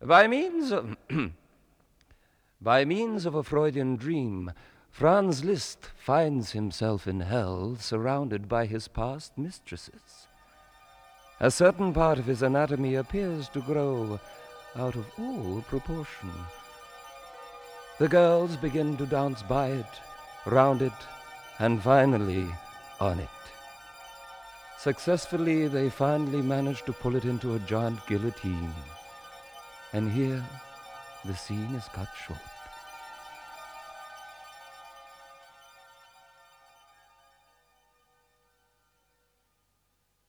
By means of by means of a Freudian dream, Franz Liszt finds himself in hell, surrounded by his past mistresses. A certain part of his anatomy appears to grow out of all proportion. The girls begin to dance by it, round it, and finally on it. Successfully, they finally manage to pull it into a giant guillotine. And here, the scene is cut short.